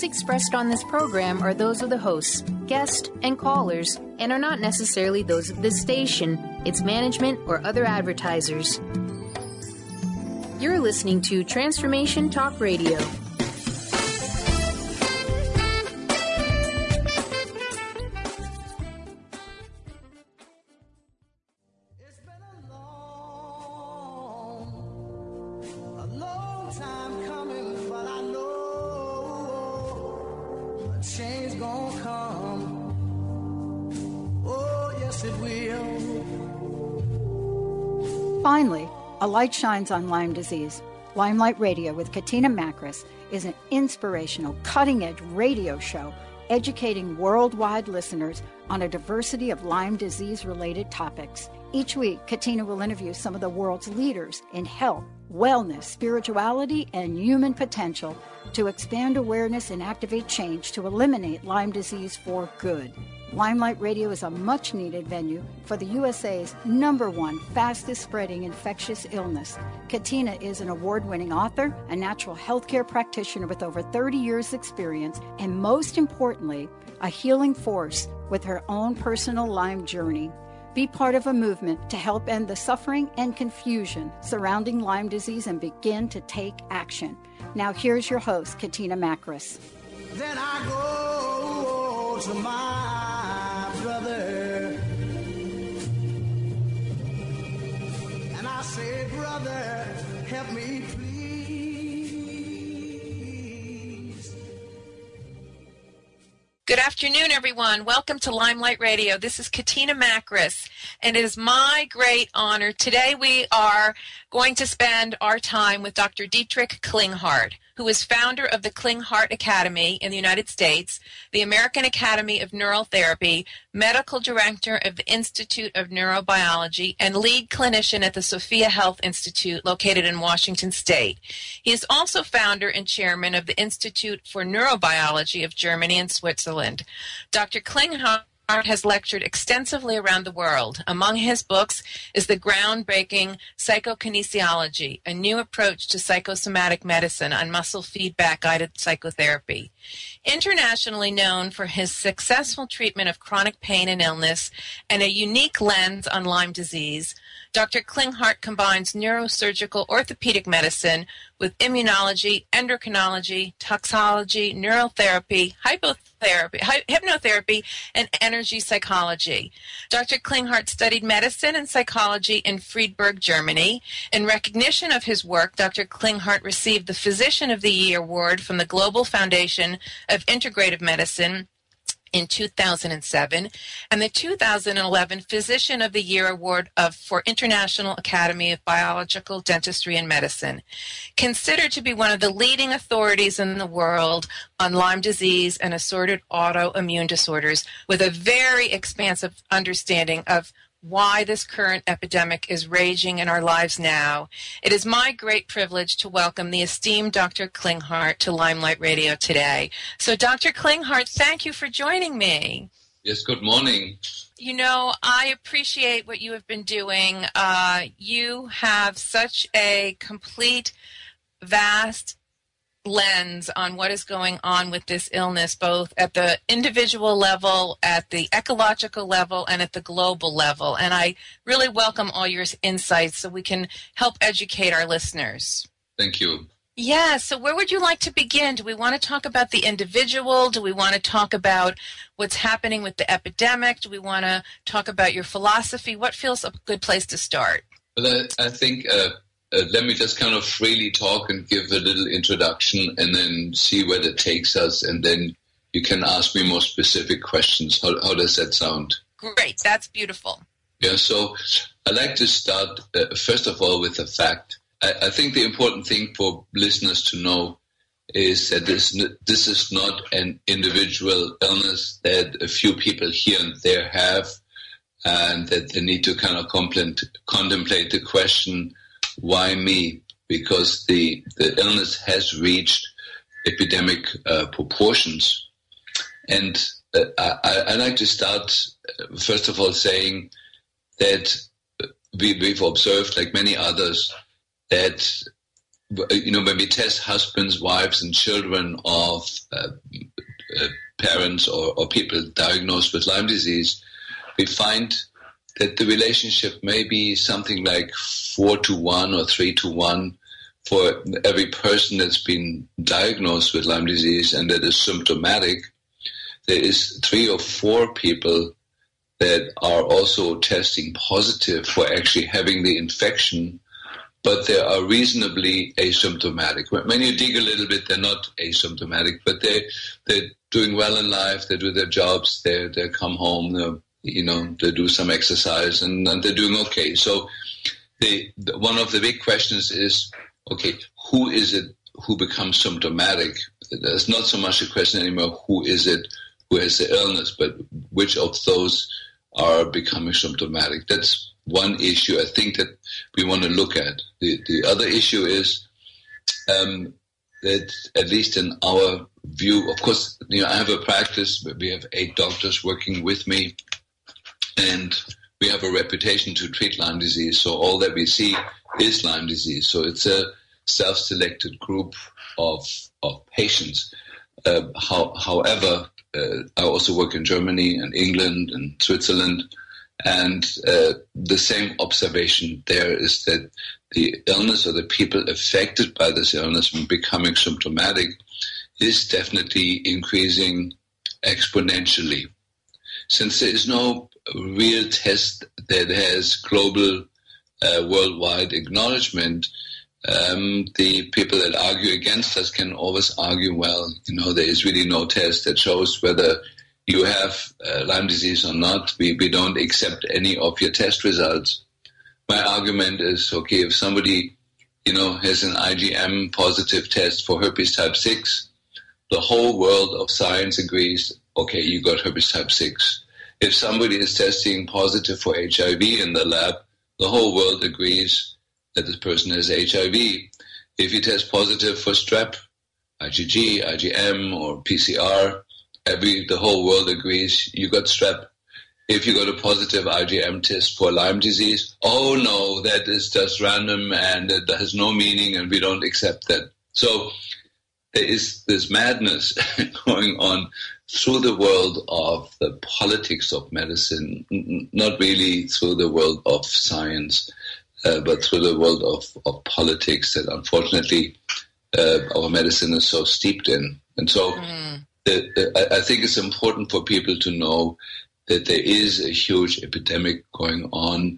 views expressed on this program are those of the hosts, guests, and callers, and are not necessarily those of this station, its management, or other advertisers. You're listening to Transformation Talk Radio. Finally, a light shines on Lyme disease. Limelight Radio with Katina Makris is an inspirational, cutting-edge radio show educating worldwide listeners on a diversity of Lyme disease-related topics. Each week, Katina will interview some of the world's leaders in health, wellness, spirituality, and human potential to expand awareness and activate change to eliminate Lyme disease for good. Limelight Radio is a much-needed venue for the USA's #1 fastest-spreading infectious illness. Katina is an award-winning author, a natural healthcare practitioner with over 30 years' experience, and most importantly, a healing force with her own personal Lyme journey. Be part of a movement to help end the suffering and confusion surrounding Lyme disease and begin to take action. Now here's your host, Katina Makris. Then I go to my brother and I say, brother, help me please. Good afternoon, everyone. Welcome to Limelight Radio. This is Katina Makris, and it is my great honor. Today we are going to spend our time with Dr. Dietrich Klinghardt, who is founder of the Klinghardt Academy in the United States, the American Academy of Neural Therapy, medical director of the Institute of Neurobiology, and lead clinician at the Sophia Health Institute located in Washington State. He is also founder and chairman of the Institute for Neurobiology of Germany and Switzerland. Dr. Klinghardt has lectured extensively around the world. Among his books is the groundbreaking Psychokinesiology, a new approach to psychosomatic medicine on muscle feedback-guided psychotherapy. Internationally known for his successful treatment of chronic pain and illness and a unique lens on Lyme disease, Dr. Klinghardt combines neurosurgical orthopedic medicine with immunology, endocrinology, toxology, neurotherapy, hypnotherapy, and energy psychology. Dr. Klinghardt studied medicine and psychology in Friedberg, Germany. In recognition of his work, Dr. Klinghardt received the Physician of the Year Award from the Global Foundation of Integrative Medicine in 2007, and the 2011 Physician of the Year Award for International Academy of Biological Dentistry and Medicine. Considered to be one of the leading authorities in the world on Lyme disease and assorted autoimmune disorders, with a very expansive understanding of why this current epidemic is raging in our lives now. It is my great privilege to welcome the esteemed Dr. Klinghardt to Limelight Radio today. So, Dr. Klinghardt, thank you for joining me. Yes, good morning. You know, I appreciate what you have been doing. You have such a complete, vast lens on what is going on with this illness, both at the individual level, at the ecological level, and at the global level. And I really welcome all your insights so we can help educate our listeners. Thank you. Yeah, so where would you like to begin? Do we want to talk about the individual? Do we want to talk about what's happening with the epidemic? Do we want to talk about your philosophy? What feels a good place to start? Well, I think let me just kind of freely talk and give a little introduction and then see where that takes us, and then you can ask me more specific questions. How does that sound? Great. That's beautiful. Yeah, so I'd like to start, first of all, with the fact. I think the important thing for listeners to know is that this is not an individual illness that a few people here and there have, and that they need to kind of contemplate the question, why me? Because the illness has reached epidemic proportions. And I like to start, first of all, saying that we've observed, like many others, that when we test husbands, wives, and children of parents or people diagnosed with Lyme disease, we find that the relationship may be something like 4-1 or 3-1 for every person that's been diagnosed with Lyme disease and that is symptomatic. There is 3 or 4 people that are also testing positive for actually having the infection, but they are reasonably asymptomatic. When you dig a little bit, they're not asymptomatic, but they're doing well in life. They do their jobs. They come home. They do some exercise, and they're doing okay. So one of the big questions is, okay, who is it who becomes symptomatic? There's not so much a question anymore, who is it who has the illness, but which of those are becoming symptomatic. That's one issue I think that we want to look at. The other issue is that, at least in our view, of course, I have a practice where we have 8 doctors working with me, and we have a reputation to treat Lyme disease. So all that we see is Lyme disease. So it's a self-selected group of patients. However, I also work in Germany and England and Switzerland, and the same observation there is that the illness or the people affected by this illness and becoming symptomatic is definitely increasing exponentially. Since there is no real test that has global, worldwide acknowledgement, the people that argue against us can always argue, well, there is really no test that shows whether you have Lyme disease or not. We don't accept any of your test results. My argument is, okay, if somebody, has an IgM positive test for herpes type 6, the whole world of science agrees, okay, you got herpes type 6. If somebody is testing positive for HIV in the lab, the whole world agrees that this person has HIV. If you test positive for strep, IgG, IgM, or PCR, the whole world agrees you got strep. If you got a positive IgM test for Lyme disease, oh no, that is just random and that has no meaning and we don't accept that. So there is this madness going on through the world of the politics of medicine, not really through the world of science, but through the world of politics that unfortunately our medicine is so steeped in. And so I think it's important for people to know that there is a huge epidemic going on,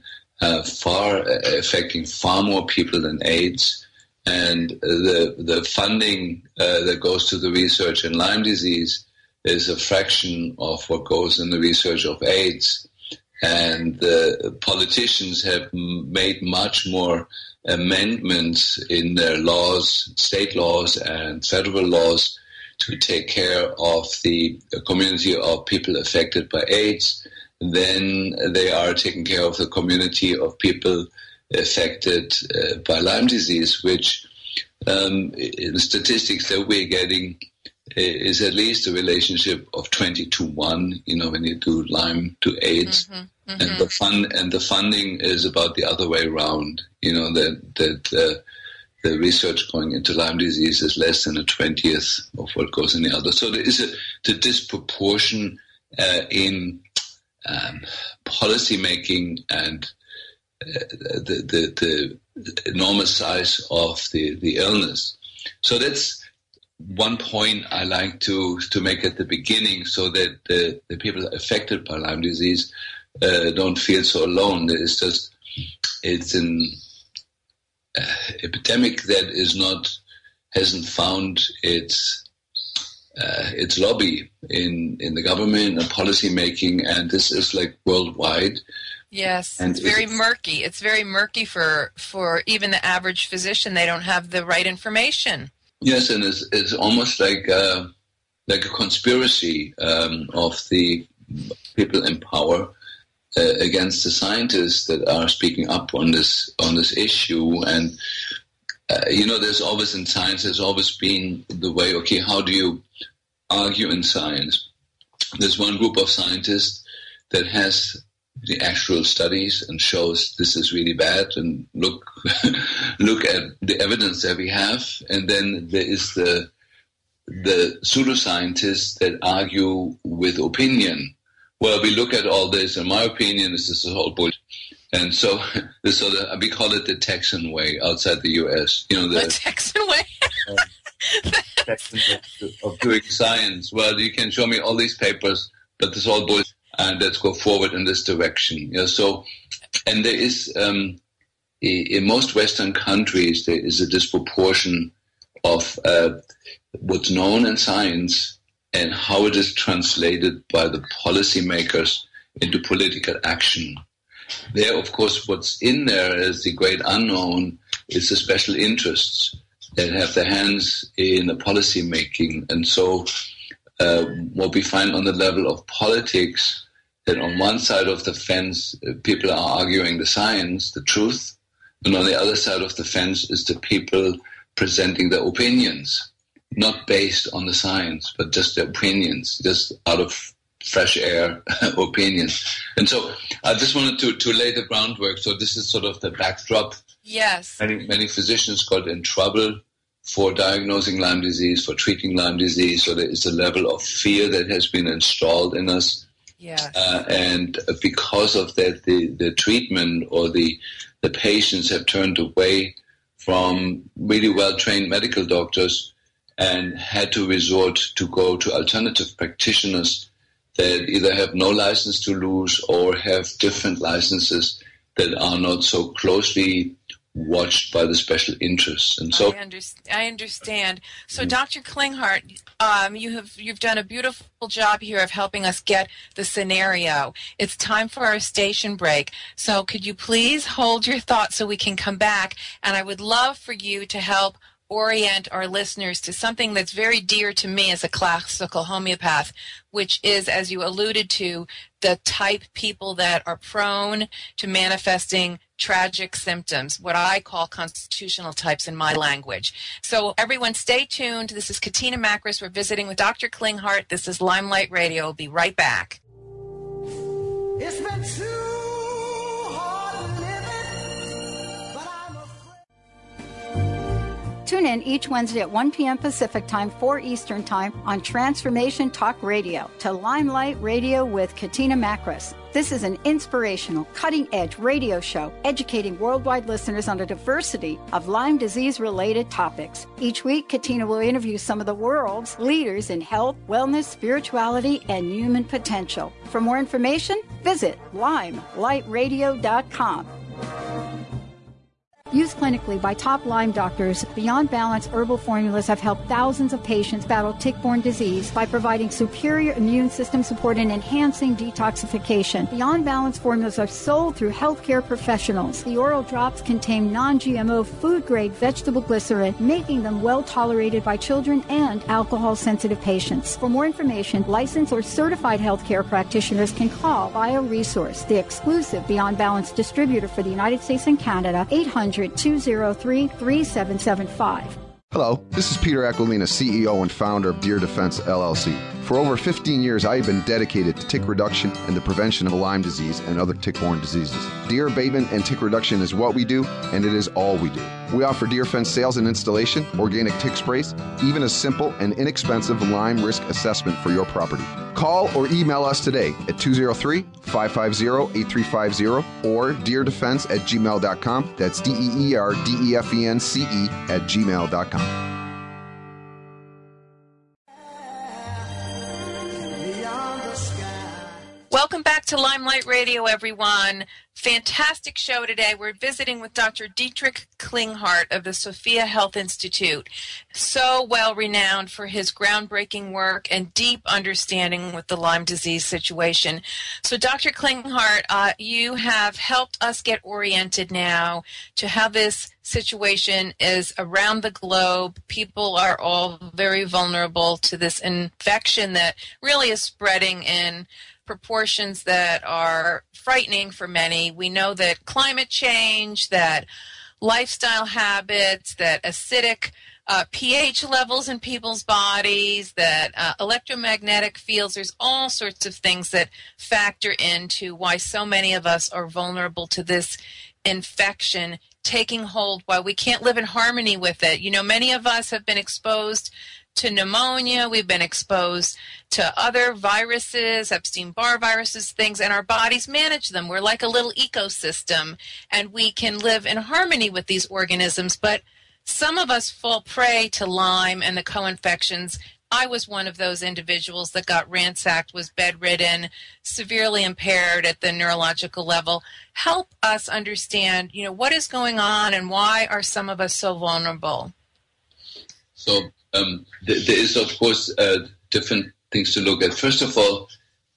affecting far more people than AIDS. And the funding that goes to the research in Lyme disease is a fraction of what goes in the research of AIDS. And the politicians have made much more amendments in their laws, state laws and federal laws, to take care of the community of people affected by AIDS than they are taking care of the community of people affected by Lyme disease, which in statistics that we're getting is at least a relationship of 20-1, when you do Lyme to AIDS. Mm-hmm. Mm-hmm. And the funding is about the other way around, that the research going into Lyme disease is less than a 20th of what goes in the other. So there is the disproportion in policy making and the enormous size of the illness. So that's one point I like to make at the beginning, so that the people affected by Lyme disease don't feel so alone. It's an epidemic that hasn't found its lobby in the government and policy making, and this is like worldwide. Yes, and it's very murky. It's very murky for even the average physician. They don't have the right information. Yes, and it's almost like a conspiracy of the people in power against the scientists that are speaking up on this issue. And there's always in science, there's always been the way, okay, how do you argue in science? There's one group of scientists that has the actual studies and shows this is really bad, and look at the evidence that we have. And then there is the the pseudoscientists that argue with opinion. Well, we look at all this, and my opinion is this is all bullshit. And so, we call it the Texan way outside the U.S. The Texan way? Texan way of doing science. Well, you can show me all these papers, but this is all bullshit, and let's go forward in this direction. So, and there is, in most Western countries, there is a disproportion of what's known in science and how it is translated by the policymakers into political action. There, of course, what's in there as the great unknown is the special interests that have their hands in the policy making. And so what we find on the level of politics, that on one side of the fence, people are arguing the science, the truth, and on the other side of the fence is the people presenting their opinions, not based on the science, but just their opinions, just out of fresh air opinions. And so I just wanted to lay the groundwork. So this is sort of the backdrop. Yes. Many physicians got in trouble for diagnosing Lyme disease, for treating Lyme disease. So there is a level of fear that has been installed in us. Yes. And because of that, the treatment or the patients have turned away from really well-trained medical doctors and had to resort to go to alternative practitioners that either have no license to lose or have different licenses that are not so closely watched by the special interests. And so I understand. So Dr. Klinghardt, you've done a beautiful job here of helping us get the scenario. It's time for our station break. So could you please hold your thoughts so we can come back? And I would love for you to help orient our listeners to something that's very dear to me as a classical homeopath, which is, as you alluded to, the type people that are prone to manifesting tragic symptoms, what I call constitutional types in my language. So everyone stay tuned. This is Katina Makris. We're visiting with Dr. Klinghardt. This is Limelight Radio. We'll be right back. It's been too hard living, but I'm afraid. Tune in each Wednesday at 1 p.m. Pacific Time, 4 Eastern Time on Transformation Talk Radio to Limelight Radio with Katina Makris. This is an inspirational, cutting-edge radio show educating worldwide listeners on a diversity of Lyme disease-related topics. Each week, Katina will interview some of the world's leaders in health, wellness, spirituality, and human potential. For more information, visit limelightradio.com. Used clinically by top Lyme doctors, Beyond Balance herbal formulas have helped thousands of patients battle tick-borne disease by providing superior immune system support and enhancing detoxification. Beyond Balance formulas are sold through healthcare professionals. The oral drops contain non-GMO food-grade vegetable glycerin, making them well-tolerated by children and alcohol-sensitive patients. For more information, licensed or certified healthcare practitioners can call BioResource, the exclusive Beyond Balance distributor for the United States and Canada, 800-203-3775. Hello, this is Peter Aquilina, CEO and founder of Deer Defense, LLC. For over 15 years, I have been dedicated to tick reduction and the prevention of Lyme disease and other tick-borne diseases. Deer abatement and tick reduction is what we do, and it is all we do. We offer Deer Fence sales and installation, organic tick sprays, even a simple and inexpensive Lyme risk assessment for your property. Call or email us today at 203-550-8350 or deerdefense@gmail.com. That's DEERDEFENCE@gmail.com. Welcome back to Limelight Radio, everyone. Fantastic show today. We're visiting with Dr. Dietrich Klinghardt of the Sophia Health Institute, so well renowned for his groundbreaking work and deep understanding with the Lyme disease situation. So Dr. Klinghardt, you have helped us get oriented now to how this situation is around the globe. People are all very vulnerable to this infection that really is spreading in proportions that are frightening for many. We know that climate change, that lifestyle habits, that acidic pH levels in people's bodies, that electromagnetic fields, there's all sorts of things that factor into why so many of us are vulnerable to this infection taking hold, while we can't live in harmony with it. You know, many of us have been exposed to pneumonia. We've been exposed to other viruses, Epstein-Barr viruses, things, and our bodies manage them. We're like a little ecosystem, and we can live in harmony with these organisms. But some of us fall prey to Lyme and the co-infections. I was one of those individuals that got ransacked, was bedridden, severely impaired at the neurological level. Help us understand, what is going on and why are some of us so vulnerable? So there is, of course, different things to look at. First of all,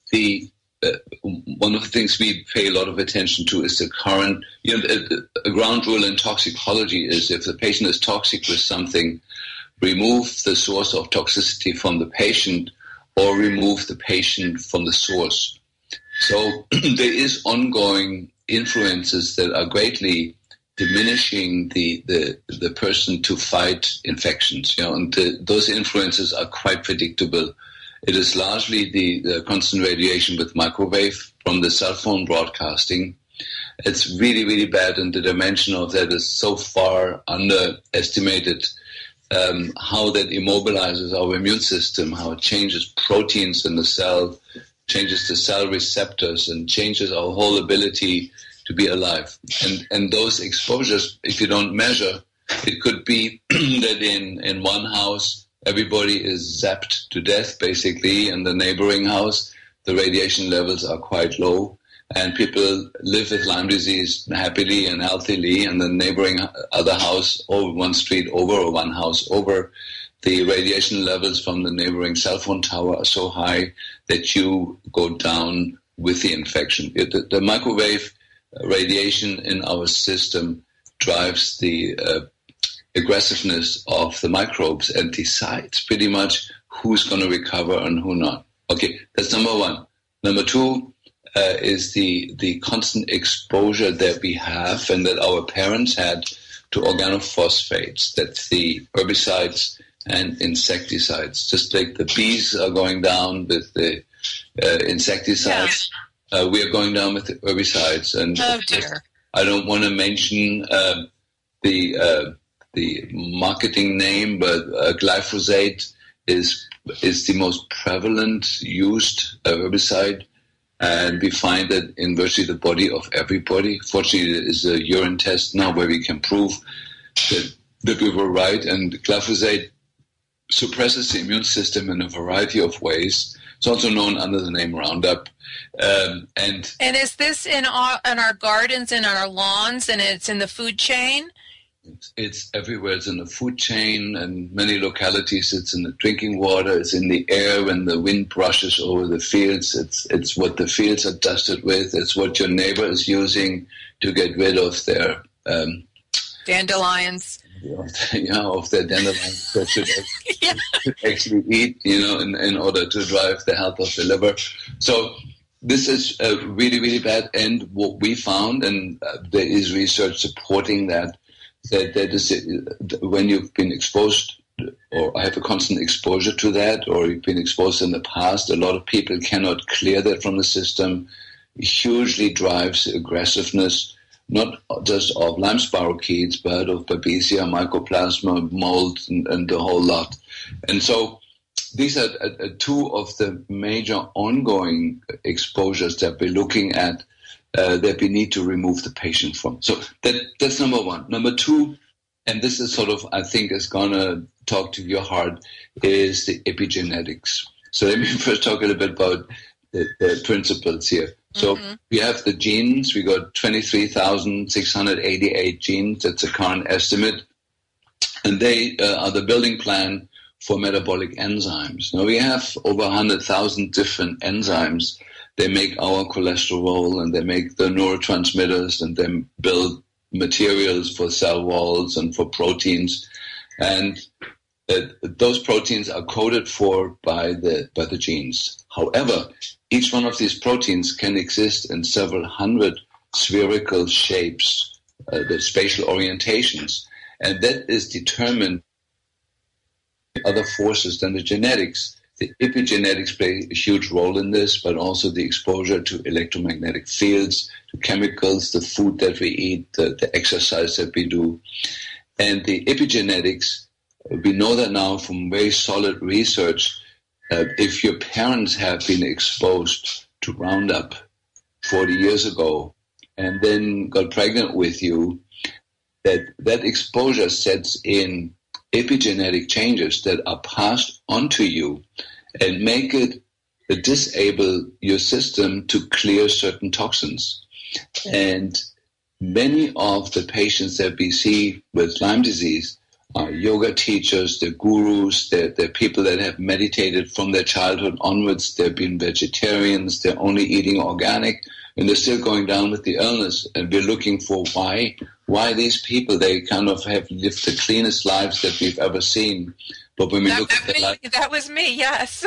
one of the things we pay a lot of attention to is the current, a ground rule in toxicology is if the patient is toxic with something, remove the source of toxicity from the patient or remove the patient from the source. So there is ongoing influences that are greatly diminishing the person to fight infections, and those influences are quite predictable. It is largely the constant radiation with microwave from the cell phone broadcasting. It's really, really bad, and the dimension of that is so far underestimated. How that immobilizes our immune system, how it changes proteins in the cell, changes the cell receptors, and changes our whole ability to be alive. And those exposures, if you don't measure, it could be that in one house, everybody is zapped to death, basically. In the neighboring house, the radiation levels are quite low, and people live with Lyme disease happily and healthily, and the neighboring other house, or one street over or one house over, the radiation levels from the neighboring cell phone tower are so high that you go down with the infection. The microwave radiation in our system drives the aggressiveness of the microbes and decides pretty much who's going to recover and who not. Okay, that's number one. Number two is the constant exposure that we have and that our parents had to organophosphates, that's the herbicides and insecticides. Just like the bees are going down with the insecticides, we are going down with the herbicides. And oh dear. I don't want to mention the marketing name, but glyphosate is the most prevalent used herbicide, and we find that in virtually the body of everybody. Fortunately, there is a urine test now where we can prove that we were right, and glyphosate suppresses the immune system in a variety of ways. It's also known under the name Roundup. And is this in our gardens and our lawns, and it's in the food chain? It's everywhere. It's in the food chain, and many localities it's in the drinking water. It's in the air when the wind brushes over the fields. It's what the fields are dusted with. It's what your neighbor is using to get rid of their dandelions. Of their dandelions that should actually eat, in order to drive the health of the liver. So this is really, really bad. And what we found, and there is research supporting that is when you've been exposed or have a constant exposure to that, or you've been exposed in the past, a lot of people cannot clear that from the system. It hugely drives aggressiveness, not just of Lyme spirochetes, but of Babesia, Mycoplasma, mold, and the whole lot. And so these are two of the major ongoing exposures that we're looking at that we need to remove the patient from. So that's number one. Number two, and this is sort of, I think, is going to talk to your heart, is the epigenetics. So let me first talk a little bit about the principles here. So we have the genes. We got 23,688 genes. That's a current estimate. And they are the building plan for metabolic enzymes. Now we have over 100,000 different enzymes. They make our cholesterol, and they make the neurotransmitters, and they build materials for cell walls and for proteins. And those proteins are coded for by the genes. However, each one of these proteins can exist in several hundred spherical shapes, the spatial orientations, and that is determined by other forces than the genetics. The epigenetics play a huge role in this, but also the exposure to electromagnetic fields, to chemicals, the food that we eat, the exercise that we do. And the epigenetics we know that now from very solid research. If your parents have been exposed to Roundup 40 years ago and then got pregnant with you, that exposure sets in epigenetic changes that are passed onto you and make it disable your system to clear certain toxins. And many of the patients that we see with Lyme disease are yoga teachers, they're gurus, they're people that have meditated from their childhood onwards, they've been vegetarians, they're only eating organic, and they're still going down with the illness. And we're looking for why these people, they kind of have lived the cleanest lives that we've ever seen. But when we look at their life, that was me, yes.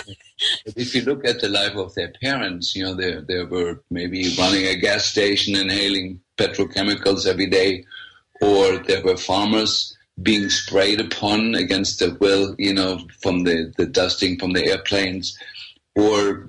if you look at the life of their parents, you know, they were maybe running a gas station, inhaling petrochemicals every day, or there were farmers being sprayed upon against their will, you know, from the dusting from the airplanes, or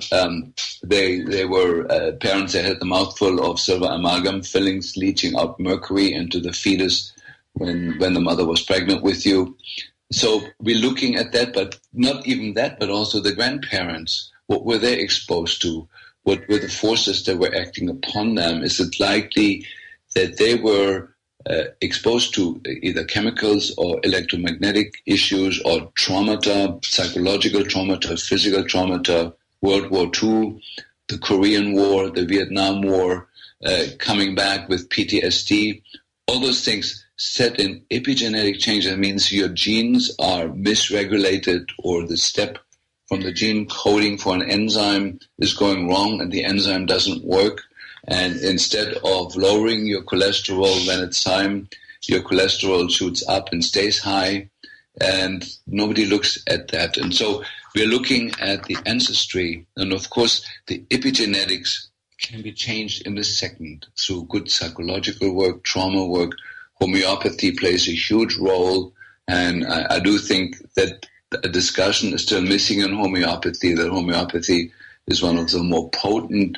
they were parents that had the mouthful of silver amalgam fillings leaching out mercury into the fetus when the mother was pregnant with you. So we're looking at that, but not even that, but also the grandparents. What were they exposed to? What were the forces that were acting upon them? Is it likely that they were exposed to either chemicals or electromagnetic issues or traumata, psychological traumata, physical traumata, World War II, the Korean War, the Vietnam War, coming back with PTSD? All those things set in epigenetic change. That means your genes are misregulated, or the step from the gene coding for an enzyme is going wrong and the enzyme doesn't work. And instead of lowering your cholesterol when it's time, your cholesterol shoots up and stays high, and nobody looks at that. And so we're looking at the ancestry, and of course the epigenetics can be changed in a second through good psychological work, trauma work. Homeopathy plays a huge role, and I do think that a discussion is still missing in homeopathy, that homeopathy is one of the more potent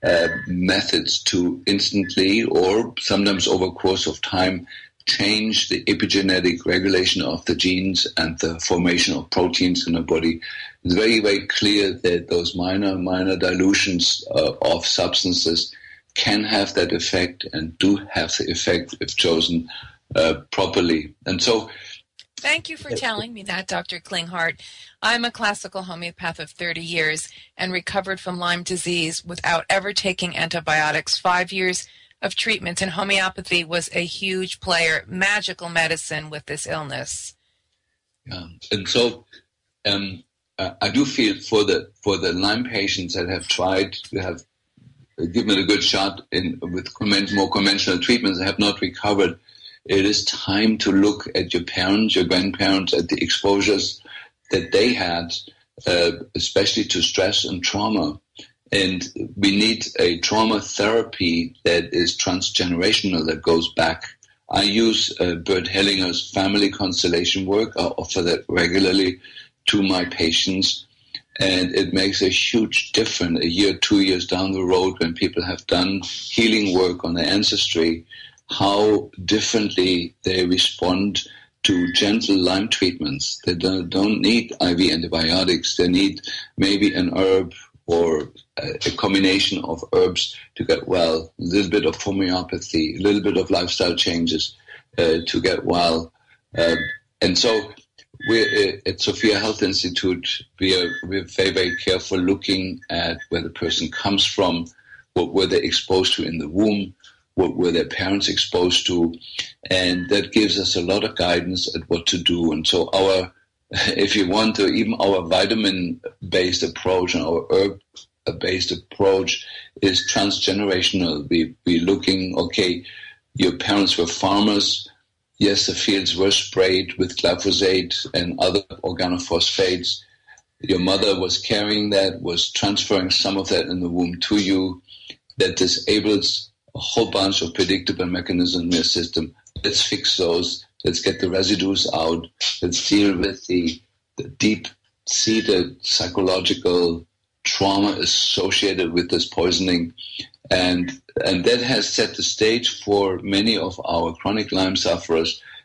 methods to instantly, or sometimes over a course of time, change the epigenetic regulation of the genes and the formation of proteins in the body. It's very, very clear that those minor dilutions of substances can have that effect and do have the effect if chosen properly. And so, thank you for telling me that, Dr. Klinghardt. I'm a classical homeopath of 30 years and recovered from Lyme disease without ever taking antibiotics. 5 years of treatment, and homeopathy was a huge player, magical medicine with this illness. Yeah. And so I do feel for the Lyme patients that have tried to have given it a good shot with more conventional treatments and have not recovered, it is time to look at your parents, your grandparents, at the exposures that they had, especially to stress and trauma. And we need a trauma therapy that is transgenerational, that goes back. I use Bert Hellinger's family constellation work. I offer that regularly to my patients. And it makes a huge difference a year, 2 years down the road when people have done healing work on their ancestry, how differently they respond to gentle Lyme treatments. They don't need IV antibiotics. They need maybe an herb or a combination of herbs to get well, a little bit of homeopathy, a little bit of lifestyle changes to get well. And so we're at Sophia Health Institute, we're very, very careful looking at where the person comes from, what were they exposed to in the womb, what were their parents exposed to, and that gives us a lot of guidance at what to do. And so if you want to, even our vitamin-based approach and our herb-based approach is transgenerational. We're looking, okay, your parents were farmers. Yes, the fields were sprayed with glyphosate and other organophosphates. Your mother was carrying that, was transferring some of that in the womb to you. That disables a whole bunch of predictable mechanisms in your system. Let's fix those. Let's get the residues out. Let's deal with the deep-seated psychological trauma associated with this poisoning. And that has set the stage for many of our chronic Lyme sufferers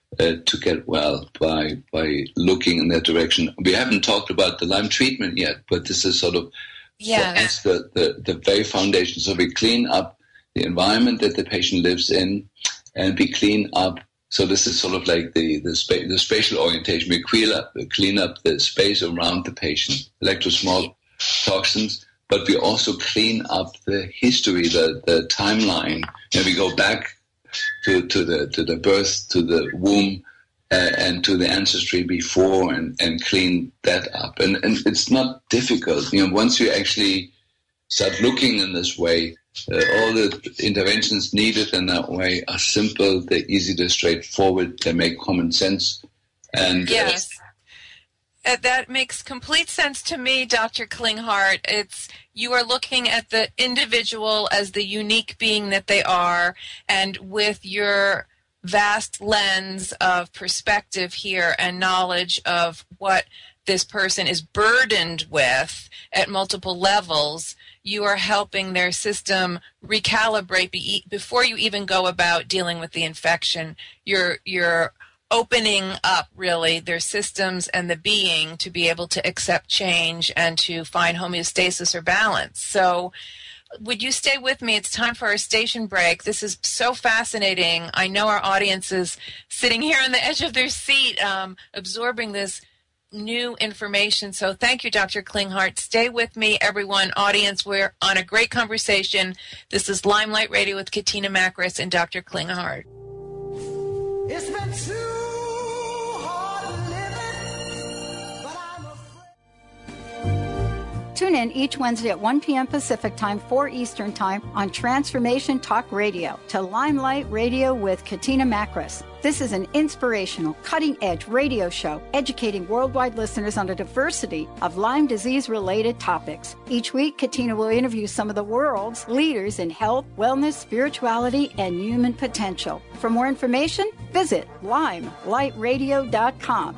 to get well by looking in that direction. We haven't talked about the Lyme treatment yet, but this is sort of for us the very foundation. So we clean up the environment that the patient lives in, and we clean up. So this is sort of like the spatial orientation. We clean up the space around the patient, electrosmog toxins, but we also clean up the history, the timeline, and we go back to the birth, to the womb, and to the ancestry before, and clean that up. And it's not difficult. Once you actually start looking in this way, all the interventions needed in that way are simple, they're easy, they're straightforward, they make common sense. And yes. That makes complete sense to me, Dr. Klinghardt. You are looking at the individual as the unique being that they are, and with your vast lens of perspective here and knowledge of what this person is burdened with at multiple levels, you are helping their system recalibrate before you even go about dealing with the infection. You're opening up, really, their systems and the being to be able to accept change and to find homeostasis or balance. So would you stay with me? It's time for our station break. This is so fascinating. I know our audience is sitting here on the edge of their seat, absorbing this new information. So thank you, Dr. Klinghardt. Stay with me, everyone. Audience, we're on a great conversation. This is Limelight Radio with Katina Makris and Dr. Klinghardt. It's been too hard living, but I'm afraid. Tune in each Wednesday at 1 p.m. Pacific Time, 4 Eastern Time on Transformation Talk Radio to Limelight Radio with Katina Makris. This is an inspirational, cutting-edge radio show educating worldwide listeners on a diversity of Lyme disease-related topics. Each week, Katina will interview some of the world's leaders in health, wellness, spirituality, and human potential. For more information, visit limelightradio.com.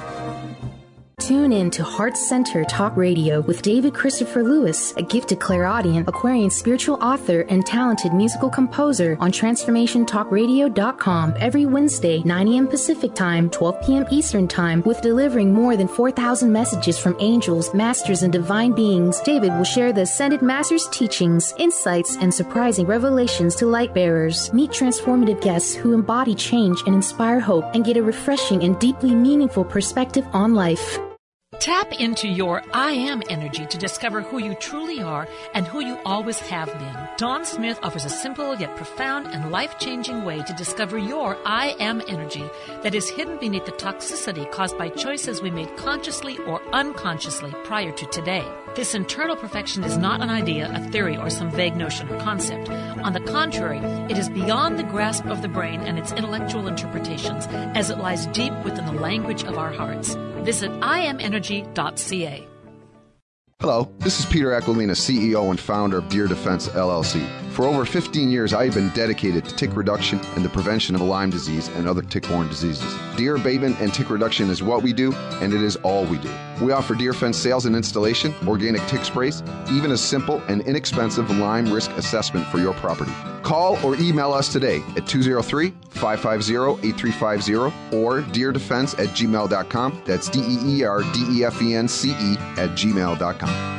Tune in to Heart Center Talk Radio with David Christopher Lewis, a gifted clairaudient, Aquarian spiritual author, and talented musical composer on TransformationTalkRadio.com every Wednesday, 9 a.m. Pacific Time, 12 p.m. Eastern Time, with delivering more than 4,000 messages from angels, masters, and divine beings. David will share the Ascended Masters' teachings, insights, and surprising revelations to light bearers. Meet transformative guests who embody change and inspire hope, and get a refreshing and deeply meaningful perspective on life. Tap into your I Am energy to discover who you truly are and who you always have been. Dawn Smith offers a simple yet profound and life-changing way to discover your I Am energy that is hidden beneath the toxicity caused by choices we made consciously or unconsciously prior to today. This internal perfection is not an idea, a theory, or some vague notion or concept. On the contrary, it is beyond the grasp of the brain and its intellectual interpretations, as it lies deep within the language of our hearts. Visit IamEnergy.ca. Hello, this is Peter Aquilina, CEO and founder of Deer Defense LLC. For over 15 years, I have been dedicated to tick reduction and the prevention of Lyme disease and other tick-borne diseases. Deer abatement and tick reduction is what we do, and it is all we do. We offer deer fence sales and installation, organic tick sprays, even a simple and inexpensive Lyme risk assessment for your property. Call or email us today at 203-550-8350 or deerdefense@gmail.com. That's DEERDEFENCE@gmail.com.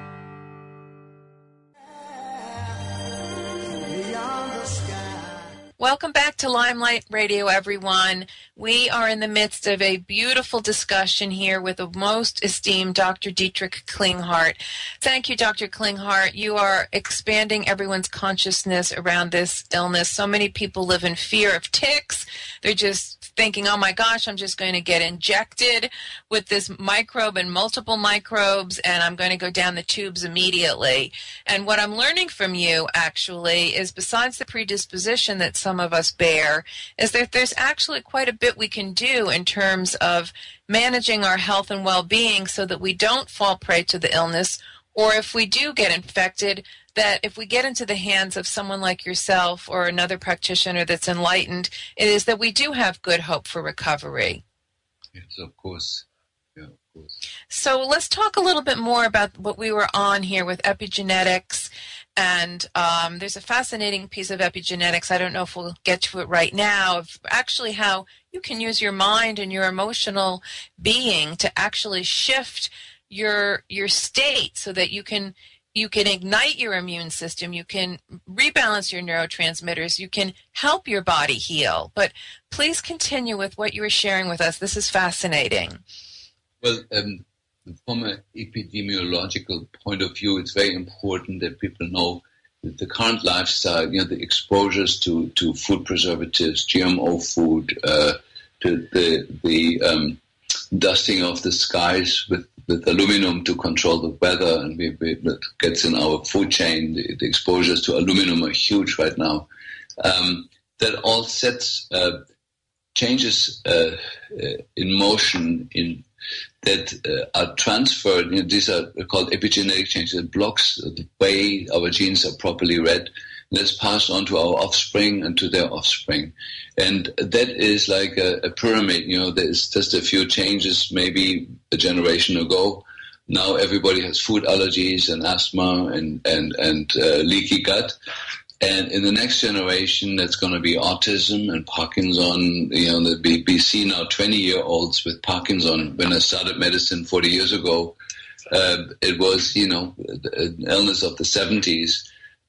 Welcome back to Limelight Radio, everyone. We are in the midst of a beautiful discussion here with the most esteemed Dr. Dietrich Klinghardt. Thank you, Dr. Klinghardt. You are expanding everyone's consciousness around this illness. So many people live in fear of ticks. They're just thinking, oh my gosh, I'm just going to get injected with this microbe and multiple microbes, and I'm going to go down the tubes immediately. And what I'm learning from you, actually, is besides the predisposition that some of us bear, is that there's actually quite a bit we can do in terms of managing our health and well-being so that we don't fall prey to the illness, or if we do get infected, that if we get into the hands of someone like yourself or another practitioner that's enlightened, it is that we do have good hope for recovery. Yes, of course. Yeah, of course. So let's talk a little bit more about what we were on here with epigenetics. And there's a fascinating piece of epigenetics. I don't know if we'll get to it right now, of actually how you can use your mind and your emotional being to actually shift your state so that you can ignite your immune system, you can rebalance your neurotransmitters, you can help your body heal. But please continue with what you were sharing with us. This is fascinating. Well, from an epidemiological point of view, it's very important that people know that the current lifestyle, the exposures to food preservatives, GMO food, the dusting of the skies with aluminum to control the weather, and that gets in our food chain. The exposures to aluminum are huge right now. That all sets changes in motion that are transferred. These are called epigenetic changes. It blocks the way our genes are properly read. And that's passed on to our offspring and to their offspring. And that is like a pyramid. There's just a few changes maybe a generation ago. Now everybody has food allergies and asthma and leaky gut. And in the next generation, that's going to be autism and Parkinson. We see now 20-year-olds with Parkinson. When I started medicine 40 years ago, it was, an illness of the 70s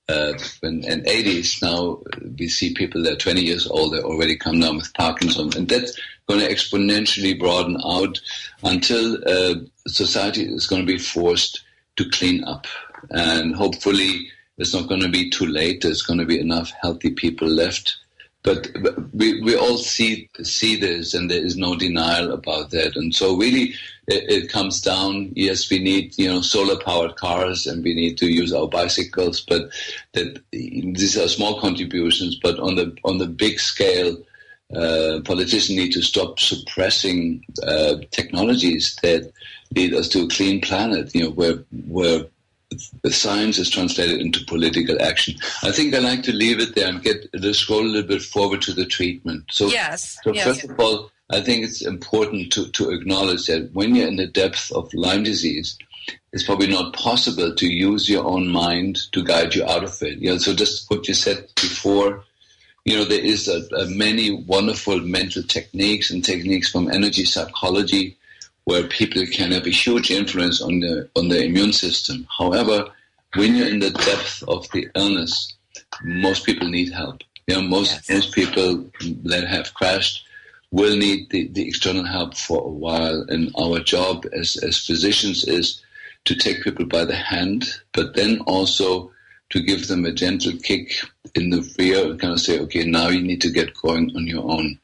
and 80s. Now we see people that are 20 years old that already come down with Parkinson. And that's going to exponentially broaden out until society is going to be forced to clean up. And hopefully it's not going to be too late. There's going to be enough healthy people left. But we all see this, and there is no denial about that. And so really it comes down, yes, we need, solar-powered cars, and we need to use our bicycles, but that these are small contributions. But on the big scale, politicians need to stop suppressing technologies that lead us to a clean planet, where the science is translated into political action. I think I like to leave it there and scroll a little bit forward to the treatment. So first of all, I think it's important to acknowledge that when you're in the depth of Lyme disease, it's probably not possible to use your own mind to guide you out of it. So just what you said before, there is many wonderful mental techniques and techniques from energy psychology where people can have a huge influence on the immune system. However, when you're in the depth of the illness, most people need help. Most people that have crashed will need the external help for a while. And our job as physicians is to take people by the hand, but then also to give them a gentle kick in the rear and kind of say, okay, now you need to get going on your own.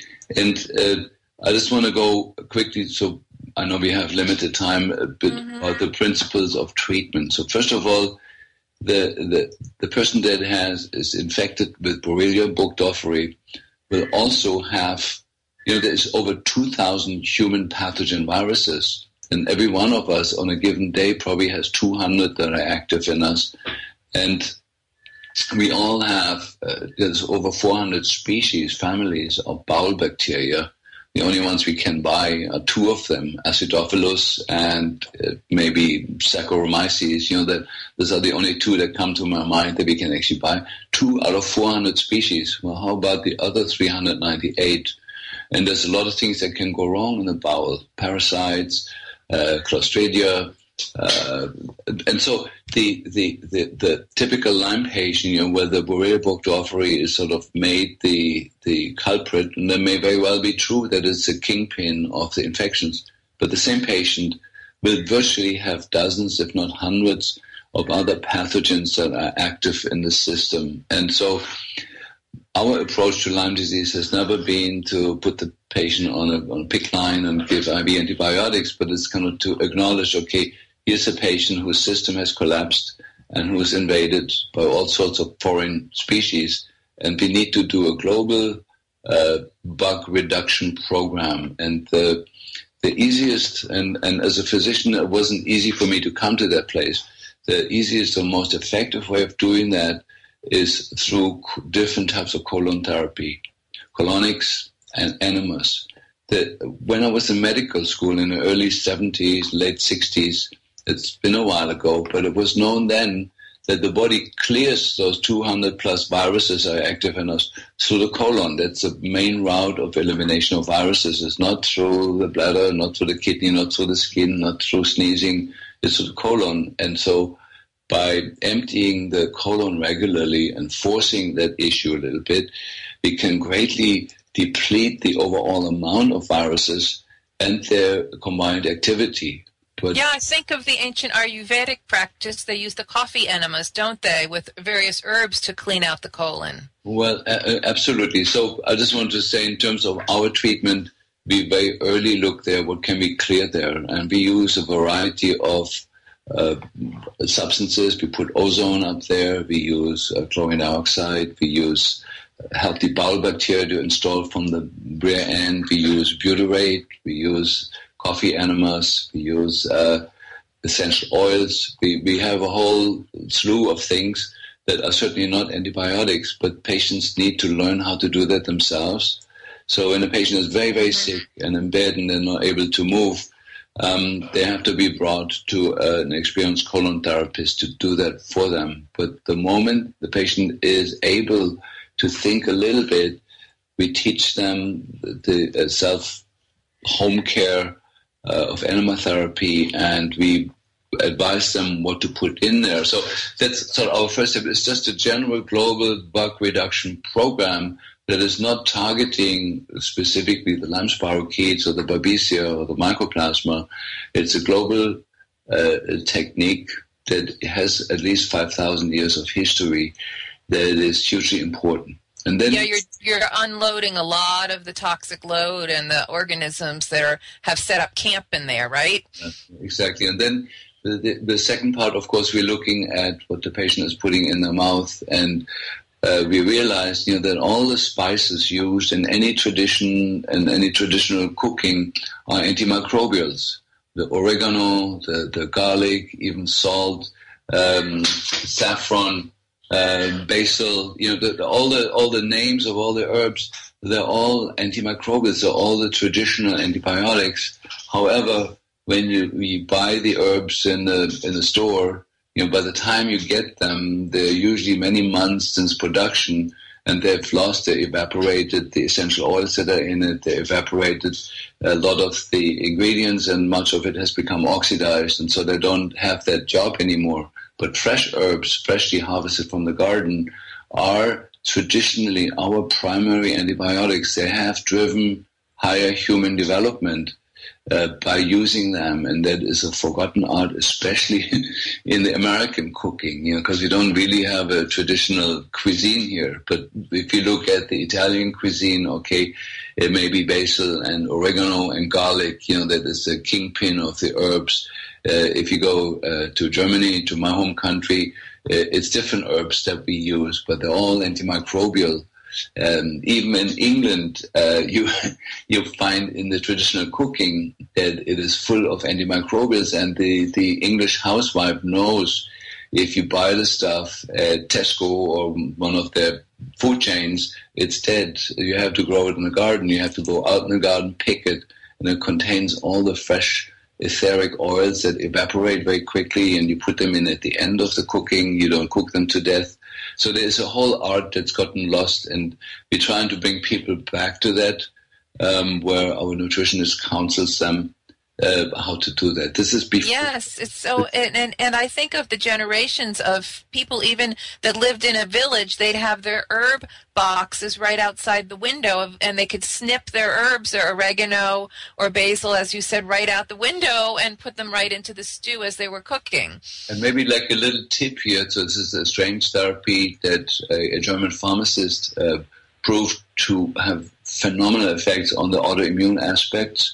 And I just want to go quickly, so I know we have limited time, a bit about the principles of treatment. So first of all, the person that is infected with Borrelia burgdorferi will also have, there's over 2,000 human pathogen viruses, and every one of us on a given day probably has 200 that are active in us. And we all have, there's over 400 species, families of bowel bacteria. The only ones we can buy are two of them, Acidophilus and maybe Saccharomyces. That those are the only two that come to my mind that we can actually buy. 2 out of 400 species. Well, how about the other 398? And there's a lot of things that can go wrong in the bowel. Parasites, Clostridia. And so the typical Lyme patient, where the Borrelia burgdorferi is sort of made the culprit, and it may very well be true that it's a kingpin of the infections, but the same patient will virtually have dozens, if not hundreds, of other pathogens that are active in the system. And so our approach to Lyme disease has never been to put the patient on a PICC line and give IV antibiotics, but it's kind of to acknowledge, okay, here's a patient whose system has collapsed and who is invaded by all sorts of foreign species, and we need to do a global bug reduction program. And the easiest, and as a physician, it wasn't easy for me to come to that place. The easiest and most effective way of doing that is through different types of colon therapy, colonics and enemas. When I was in medical school in the early 70s, late 60s, it's been a while ago, but it was known then that the body clears those 200 plus viruses are active in us through the colon. That's the main route of elimination of viruses. It's not through the bladder, not through the kidney, not through the skin, not through sneezing. It's through the colon. And so by emptying the colon regularly and forcing that issue a little bit, we can greatly deplete the overall amount of viruses and their combined activity. But yeah, I think of the ancient Ayurvedic practice. They use the coffee enemas, don't they, with various herbs to clean out the colon? Well, absolutely. So I just want to say in terms of our treatment, we very early look there, what can we clear there? And we use a variety of substances. We put ozone up there. We use chlorine dioxide. We use healthy bowel bacteria to install from the rear end. We use butyrate. We use coffee enemas. We use essential oils. We have a whole slew of things that are certainly not antibiotics, but patients need to learn how to do that themselves. So when a patient is very, very sick and in bed and they're not able to move, they have to be brought to an experienced colon therapist to do that for them. But the moment the patient is able to think a little bit, we teach them the self-home care of enema therapy, and we advise them what to put in there. So that's sort of our first step. It's just a general global bug reduction program that is not targeting specifically the Lyme spirochetes or the Babesia or the Mycoplasma. It's a global technique that has at least 5,000 years of history that is hugely important. And then you're unloading a lot of the toxic load and the organisms that have set up camp in there, right? Exactly. And then the second part, of course, we're looking at what the patient is putting in their mouth, and we realized, that all the spices used in any tradition and any traditional cooking are antimicrobials. The oregano, the garlic, even salt, saffron, basil, all the names of all the herbs, they're all antimicrobials. They're all the traditional antibiotics. However, when we buy the herbs in the store, by the time you get them, they're usually many months since production, and they've lost, they evaporated the essential oils that are in it. They evaporated a lot of the ingredients, and much of it has become oxidized, and so they don't have that job anymore. But fresh herbs, freshly harvested from the garden, are traditionally our primary antibiotics. They have driven higher human development by using them, and that is a forgotten art, especially in the American cooking, because we don't really have a traditional cuisine here. But if you look at the Italian cuisine, okay, it may be basil and oregano and garlic, that is the kingpin of the herbs. If you go to Germany, to my home country, it's different herbs that we use, but they're all antimicrobial. Even in England, you find in the traditional cooking that it is full of antimicrobials, and the English housewife knows if you buy the stuff at Tesco or one of their food chains, it's dead. You have to grow it in the garden. You have to go out in the garden, pick it, and it contains all the fresh etheric oils that evaporate very quickly, and you put them in at the end of the cooking. You don't cook them to death. So there's a whole art that's gotten lost, and we're trying to bring people back to that, where our nutritionist counsels them how to do that. This is before. Yes, it's so, and I think of the generations of people even that lived in a village. They'd have their herb boxes right outside the window, and they could snip their herbs or oregano or basil, as you said, right out the window and put them right into the stew as they were cooking. And maybe like a little tip here. So this is a strange therapy that a German pharmacist proved to have phenomenal effects on the autoimmune aspects.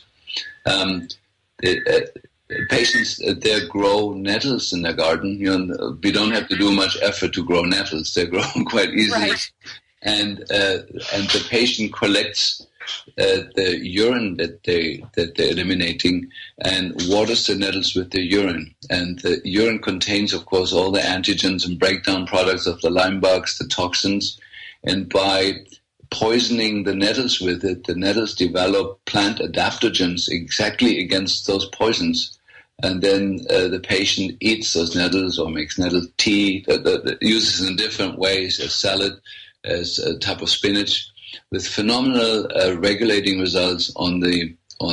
Patients there grow nettles in their garden. We don't have to do much effort to grow nettles; they grow quite easily. Right. And the patient collects the urine that they're eliminating and waters the nettles with the urine. And the urine contains, of course, all the antigens and breakdown products of the Lyme bugs, the toxins. And by poisoning the nettles with it, the nettles develop plant adaptogens exactly against those poisons. and then the patient eats those nettles or makes nettle tea, uses in different ways as salad, as a type of spinach, with phenomenal regulating results on the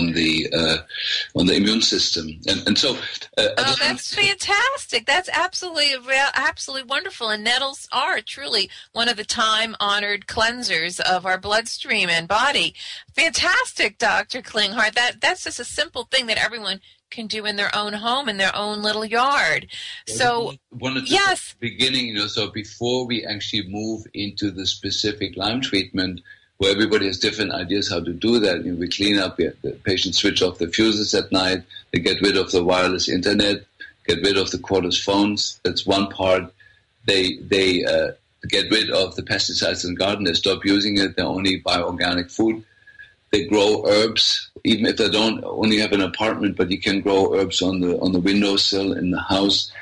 immune system, and so. That's fantastic! That's absolutely wonderful. And nettles are truly one of the time-honored cleansers of our bloodstream and body. Fantastic, Dr. Klinghardt. That's just a simple thing that everyone can do in their own home, in their own little yard. So, yes, beginning, so before we actually move into the specific Lyme treatment, where everybody has different ideas how to do that. We clean up, the patients switch off the fuses at night, they get rid of the wireless internet, get rid of the cordless phones. That's one part. They get rid of the pesticides in the garden. They stop using it. They only buy organic food. They grow herbs, even if they don't only have an apartment, but you can grow herbs on the windowsill in the house.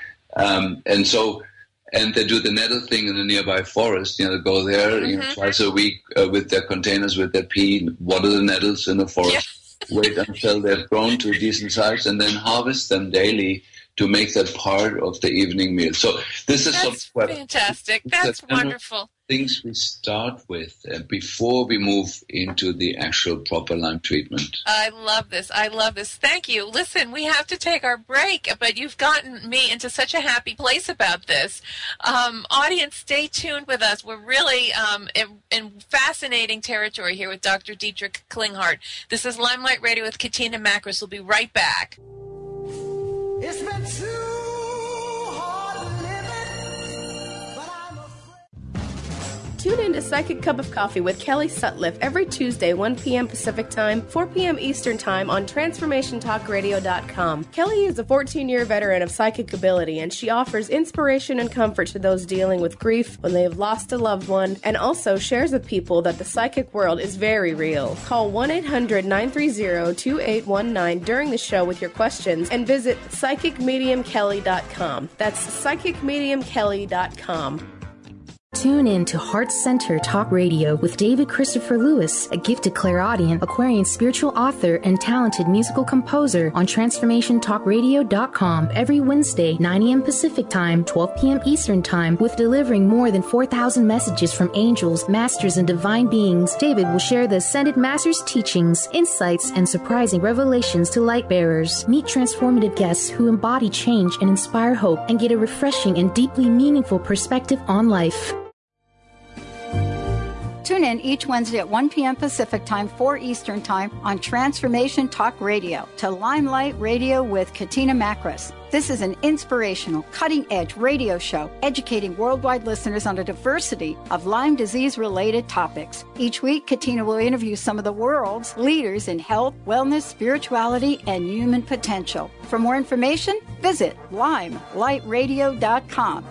And they do the nettle thing in the nearby forest. They go there twice a week with their containers, with their pea, water the nettles in the forest, wait until they've grown to a decent size, and then harvest them daily to make that part of the evening meal. So this is fantastic. That's wonderful. Things we start with before we move into the actual proper Lyme treatment. I love this. Thank you. Listen, we have to take our break, but you've gotten me into such a happy place about this. Audience, stay tuned with us. We're really in fascinating territory here with Dr. Dietrich Klinghardt. This is Limelight Radio with Katina Makris. We'll be right back. It's been too hard living, but I'm afraid. Tune in to Psychic Cup of Coffee with Kelly Sutliff every Tuesday, 1 p.m. Pacific Time, 4 p.m. Eastern Time on TransformationTalkRadio.com. Kelly is a 14-year veteran of psychic ability, and she offers inspiration and comfort to those dealing with grief when they have lost a loved one, and also shares with people that the psychic world is very real. Call 1-800-930-2819 during the show with your questions, and visit PsychicMediumKelly.com. That's PsychicMediumKelly.com. Tune in to Heart Center Talk Radio with David Christopher Lewis, a gifted clairaudient, Aquarian spiritual author, and talented musical composer on TransformationTalkRadio.com every Wednesday, 9 a.m. Pacific Time, 12 p.m. Eastern Time, with delivering more than 4,000 messages from angels, masters, and divine beings. David will share the Ascended Masters' teachings, insights, and surprising revelations to light bearers. Meet transformative guests who embody change and inspire hope, and get a refreshing and deeply meaningful perspective on life. Tune in each Wednesday at 1 p.m. Pacific Time, 4 Eastern Time on Transformation Talk Radio to Limelight Radio with Katina Makris. This is an inspirational, cutting-edge radio show educating worldwide listeners on a diversity of Lyme disease-related topics. Each week, Katina will interview some of the world's leaders in health, wellness, spirituality, and human potential. For more information, visit limelightradio.com.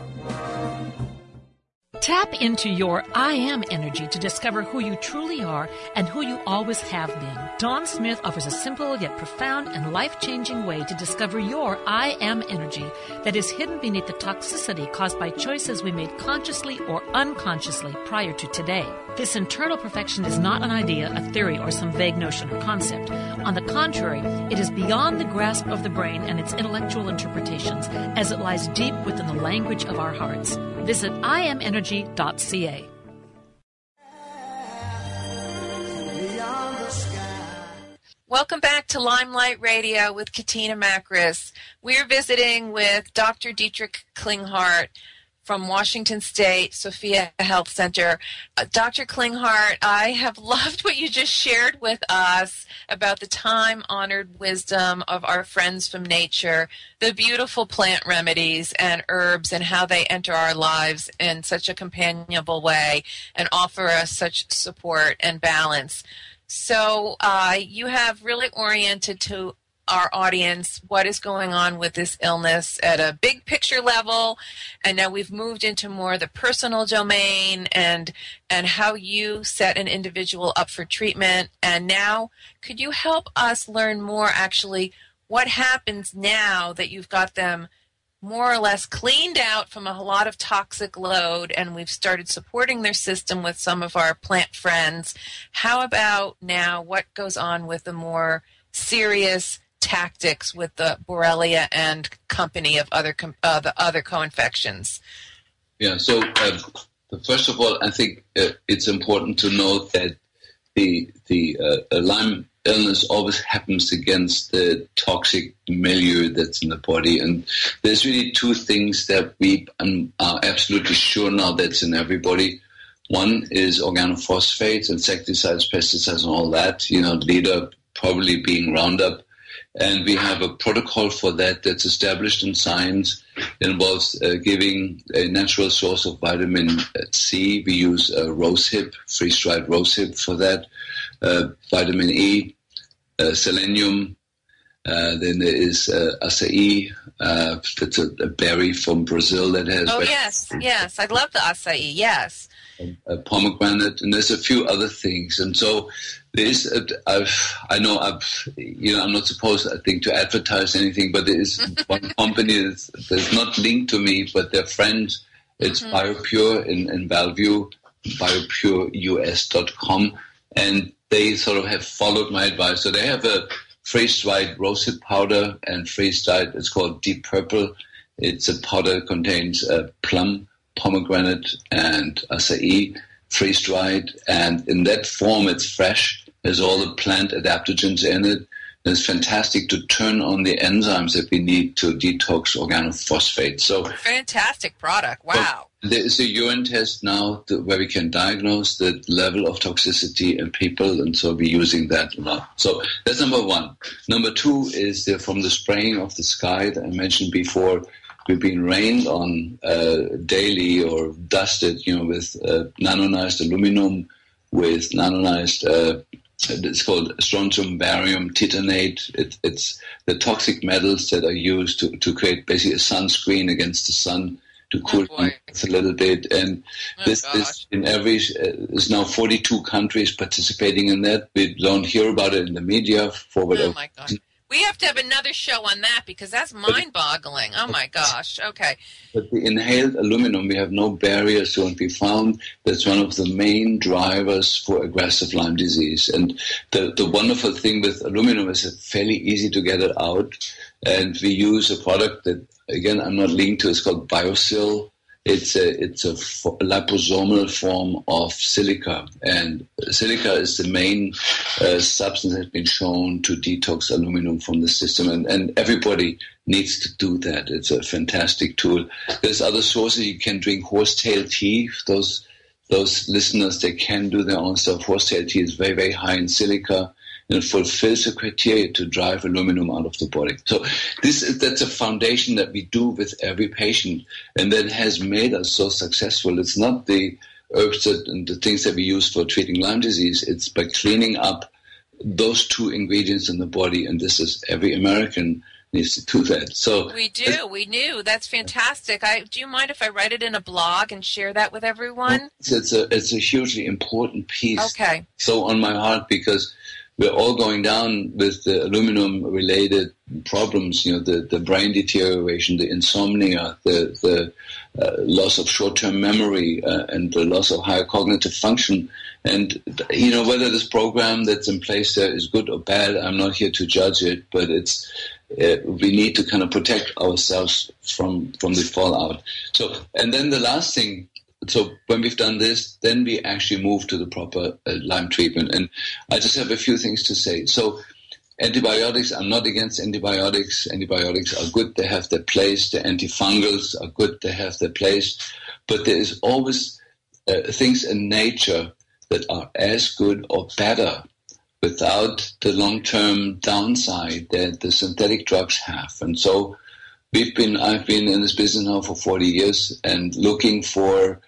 Tap into your I Am energy to discover who you truly are and who you always have been. Dawn Smith offers a simple yet profound and life-changing way to discover your I Am energy that is hidden beneath the toxicity caused by choices we made consciously or unconsciously prior to today. This internal perfection is not an idea, a theory, or some vague notion or concept. On the contrary, it is beyond the grasp of the brain and its intellectual interpretations, as it lies deep within the language of our hearts. Visit IamEnergy.ca. Welcome back to Limelight Radio with Katina Makris. We're visiting with Dr. Dietrich Klinghardt from Washington State, Sophia Health Center. Dr. Klinghardt, I have loved what you just shared with us about the time-honored wisdom of our friends from nature, the beautiful plant remedies and herbs and how they enter our lives in such a companionable way and offer us such support and balance. So you have really oriented to our audience what is going on with this illness at a big picture level, and now we've moved into more the personal domain and how you set an individual up for treatment. And now could you help us learn more actually what happens now that you've got them more or less cleaned out from a lot of toxic load and we've started supporting their system with some of our plant friends? How about now what goes on with the more serious tactics with the Borrelia and company of the other co-infections? Yeah, so first of all, I think it's important to note that the Lyme illness always happens against the toxic milieu that's in the body. And there's really two things that we are absolutely sure now that's in everybody. One is organophosphates, insecticides, pesticides, and all that, leader probably being Roundup. And we have a protocol for that that's established in science. It involves giving a natural source of vitamin C. We use rosehip, freeze-dried rosehip for that. Vitamin E, selenium. Then there is acai. That's a berry from Brazil that has... Oh, yes. I love the acai, yes. Pomegranate, and there's a few other things. And so there's, I'm not supposed, I think, to advertise anything, but there is one company that's not linked to me, but they're friends. It's BioPure in Bellevue, biopureus.com, and they sort of have followed my advice. So they have a freeze-dried rosehip powder and freeze-dried, it's called Deep Purple. It's a powder that contains plum, pomegranate, and acai, freeze-dried. And in that form, it's fresh. There's all the plant adaptogens in it. And it's fantastic to turn on the enzymes that we need to detox organophosphates. So fantastic product. Wow. There is a urine test now where we can diagnose the level of toxicity in people, and so we're using that a lot. So that's number one. Number two is from the spraying of the sky that I mentioned before. We've been rained on daily or dusted, with nanonized aluminum, with nanonized, it's called strontium, barium, titanate. It's the toxic metals that are used to create basically a sunscreen against the sun to cool things a little bit. And this in there's now 42 countries participating in that. We don't hear about it in the media for whatever. Oh my gosh. We have to have another show on that because that's mind-boggling. Oh, my gosh. Okay. But the inhaled aluminum, we have no barriers to it. We found that's one of the main drivers for aggressive Lyme disease. And the wonderful thing with aluminum is it's fairly easy to get it out. And we use a product that, again, I'm not linked to. It's called Biosil. It's a liposomal form of silica, and silica is the main substance that's been shown to detox aluminum from the system, and everybody needs to do that. It's a fantastic tool. There's other sources. You can drink horsetail tea. Those listeners, they can do their own stuff. Horsetail tea is very, very high in silica, and it fulfills the criteria to drive aluminum out of the body. So that's a foundation that we do with every patient, and that has made us so successful. It's not the herbs and the things that we use for treating Lyme disease. It's by cleaning up those two ingredients in the body, and this is every American needs to do that. So we knew. That's fantastic. Do you mind if I write it in a blog and share that with everyone? It's a hugely important piece. Okay. So on my heart, because we're all going down with the aluminum-related problems, the brain deterioration, the insomnia, the loss of short-term memory, and the loss of higher cognitive function. And, whether this program that's in place there is good or bad, I'm not here to judge it, but we need to kind of protect ourselves from the fallout. So, and then the last thing, so when we've done this, then we actually move to the proper Lyme treatment. And I just have a few things to say. So antibiotics, I'm not against antibiotics. Antibiotics are good. They have their place. The antifungals are good. They have their place. But there is always things in nature that are as good or better without the long-term downside that the synthetic drugs have. And so I've been in this business now for 40 years and looking for,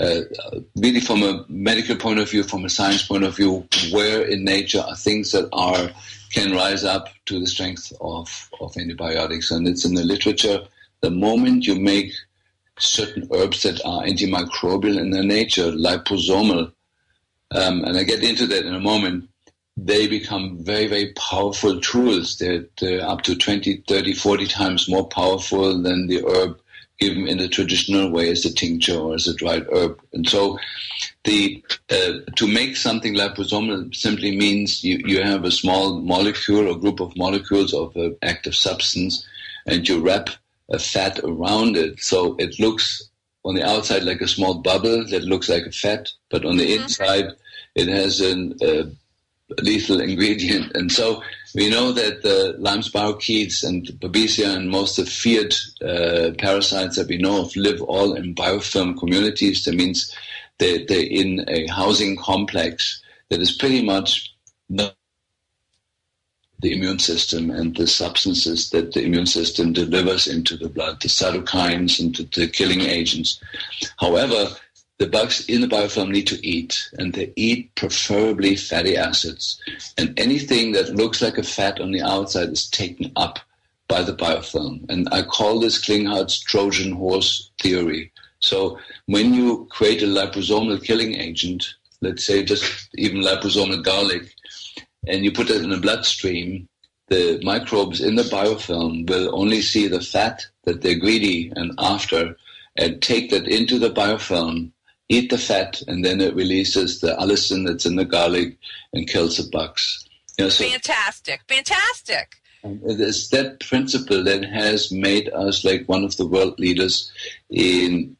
really from a medical point of view, from a science point of view, where in nature are things that can rise up to the strength of antibiotics. And it's in the literature. The moment you make certain herbs that are antimicrobial in their nature, liposomal, and I get into that in a moment, they become very, very powerful tools. They're up to 20, 30, 40 times more powerful than the herb given in the traditional way as a tincture or as a dried herb. And so To make something liposomal simply means you have a small molecule or group of molecules of an active substance, and you wrap a fat around it, so it looks on the outside like a small bubble that looks like a fat, but on the inside it has a lethal ingredient. And so we know that the Lyme spirochetes and Babesia and most of the feared parasites that we know of live all in biofilm communities. That means they're in a housing complex that is pretty much the immune system and the substances that the immune system delivers into the blood, the cytokines and the killing agents. However, the bugs in the biofilm need to eat, and they eat preferably fatty acids. And anything that looks like a fat on the outside is taken up by the biofilm. And I call this Klinghart's Trojan horse theory. So when you create a liposomal killing agent, let's say just even liposomal garlic, and you put it in a bloodstream, the microbes in the biofilm will only see the fat that they're greedy and after, and take that into the biofilm, eat the fat, and then it releases the allicin that's in the garlic and kills the bugs. So Fantastic. it is that principle that has made us like one of the world leaders in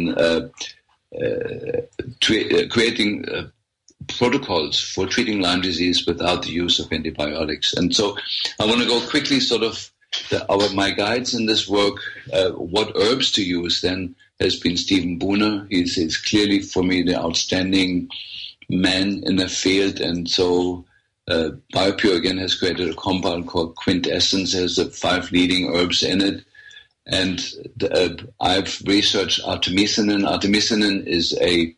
creating protocols for treating Lyme disease without the use of antibiotics. And so I want to go quickly sort of my guides in this work, what herbs to use then has been Stephen Booner. He's clearly for me the outstanding man in the field. And so BioPure again has created a compound called Quintessence. It has the 5 leading herbs in it. And I've researched artemisinin. Artemisinin is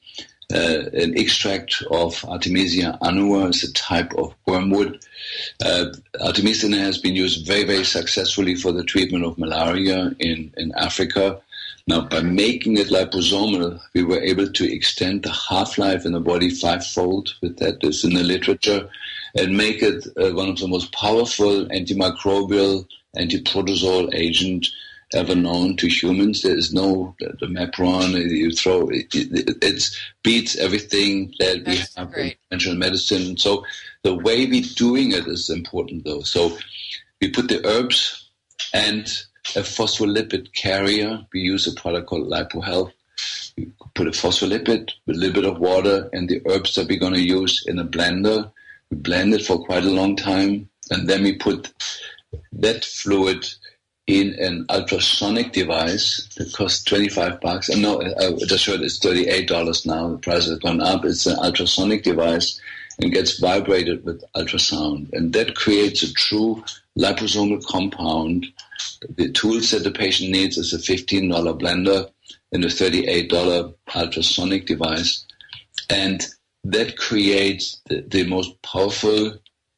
an extract of Artemisia annua. It's a type of wormwood. Artemisinin has been used very, very successfully for the treatment of malaria in Africa. Now, by making it liposomal, we were able to extend the half-life in the body 5-fold, with that is in the literature, and make it one of the most powerful antimicrobial, antiprotozoal agent ever known to humans. There is no the Mapron you throw. It beats everything that we have in conventional medicine. So the way we're doing it is important, though. So we put the herbs and a phospholipid carrier. We use a product called LipoHealth. We put a phospholipid with a little bit of water and the herbs that we're going to use in a blender. We blend it for quite a long time, and then we put that fluid in an ultrasonic device that costs $25. And no, I just heard it's $38 now. The price has gone up. It's an ultrasonic device and gets vibrated with ultrasound. And that creates a true liposomal compound. The tools that the patient needs is a $15 blender and a $38 ultrasonic device. And that creates the most powerful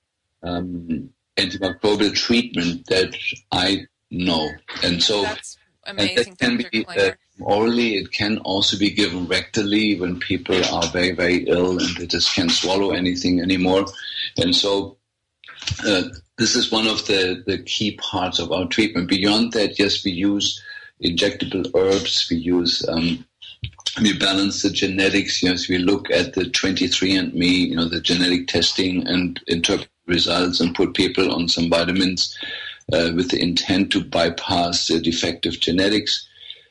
antimicrobial treatment that I know. And so that's amazing. and that can be orally. It can also be given rectally when people are very, very ill and they just can't swallow anything anymore. And so this is one of the key parts of our treatment. Beyond that, yes, we use injectable herbs. We use we balance the genetics. Yes, we look at the 23andMe, the genetic testing, and interpret results and put people on some vitamins with the intent to bypass the defective genetics.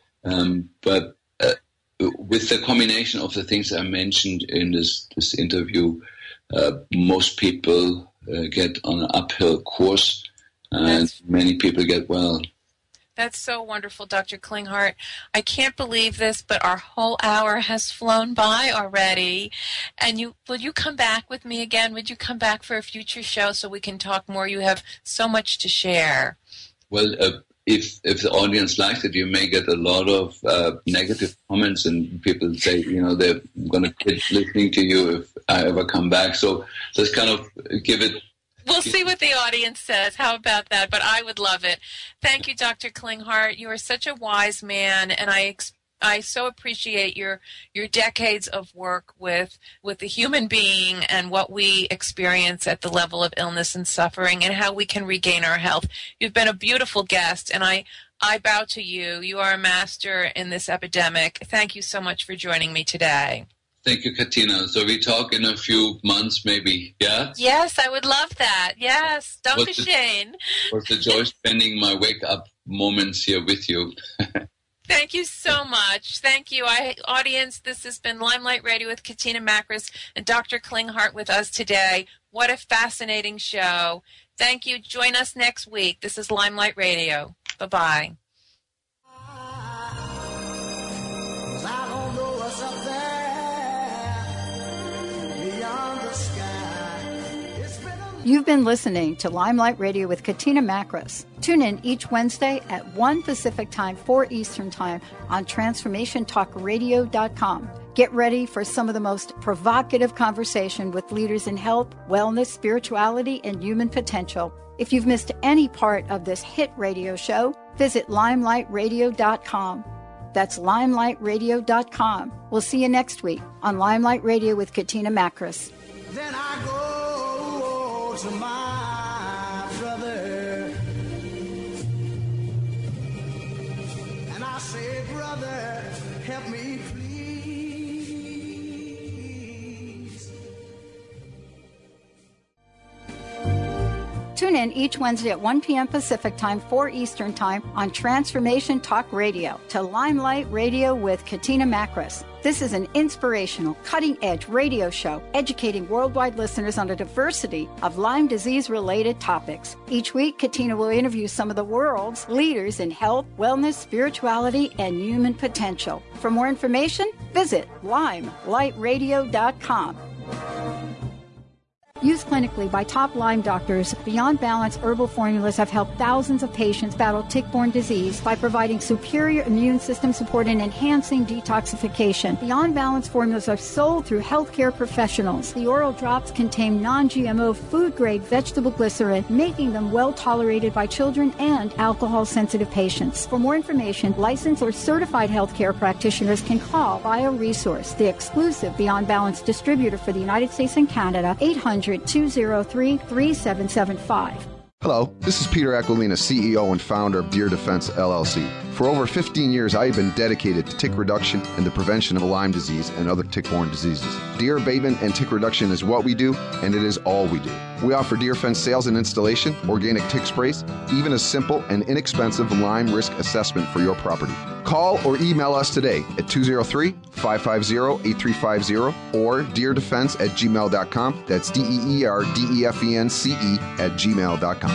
But with the combination of the things I mentioned in this interview, most people get on an uphill course, and many people get well. That's so wonderful, Dr. Klinghardt. I can't believe this, but our whole hour has flown by already. And will you come back with me again? Would you come back for a future show so we can talk more? You have so much to share. Well, if the audience likes it, you may get a lot of negative comments, and people say, they're going to quit listening to you if I ever come back. So just kind of give it. We'll see what the audience says. How about that? But I would love it. Thank you, Dr. Klinghardt. You are such a wise man, and I so appreciate your decades of work with the human being and what we experience at the level of illness and suffering and how we can regain our health. You've been a beautiful guest, and I bow to you. You are a master in this epidemic. Thank you so much for joining me today. Thank you, Katina. So we talk in a few months, maybe, yeah? Yes, I would love that. Yes, Dr. Shane. It was a joy spending my wake-up moments here with you. Thank you so much. Thank you, audience. This has been Limelight Radio with Katina Makris and Dr. Klinghardt with us today. What a fascinating show. Thank you. Join us next week. This is Limelight Radio. Bye-bye. You've been listening to Limelight Radio with Katina Makris. Tune in each Wednesday at 1 Pacific Time, 4 Eastern Time on TransformationTalkRadio.com. Get ready for some of the most provocative conversation with leaders in health, wellness, spirituality, and human potential. If you've missed any part of this hit radio show, visit LimelighRadio.com. That's LimelighRadio.com. We'll see you next week on Limelight Radio with Katina Makris. Then I go to my brother and I say, brother, help me please. Tune in each Wednesday at 1 p.m. Pacific Time, 4 Eastern Time on Transformation Talk Radio to Limelight Radio with Katina Makris. This is an inspirational, cutting-edge radio show educating worldwide listeners on a diversity of Lyme disease-related topics. Each week, Katina will interview some of the world's leaders in health, wellness, spirituality, and human potential. For more information, visit LimelighRadio.com. Used clinically by top Lyme doctors, Beyond Balance herbal formulas have helped thousands of patients battle tick-borne disease by providing superior immune system support and enhancing detoxification. Beyond Balance formulas are sold through healthcare professionals. The oral drops contain non-GMO food-grade vegetable glycerin, making them well-tolerated by children and alcohol-sensitive patients. For more information, licensed or certified healthcare practitioners can call BioResource, the exclusive Beyond Balance distributor for the United States and Canada, 800-203-3775. Hello, this is Peter Aquilina, CEO and founder of Deer Defense, LLC. For over 15 years, I have been dedicated to tick reduction and the prevention of Lyme disease and other tick-borne diseases. Deer abatement and tick reduction is what we do, and it is all we do. We offer deer fence sales and installation, organic tick sprays, even a simple and inexpensive Lyme risk assessment for your property. Call or email us today at 203-550-8350 or deerdefense@gmail.com. That's DEERDEFENCE@gmail.com.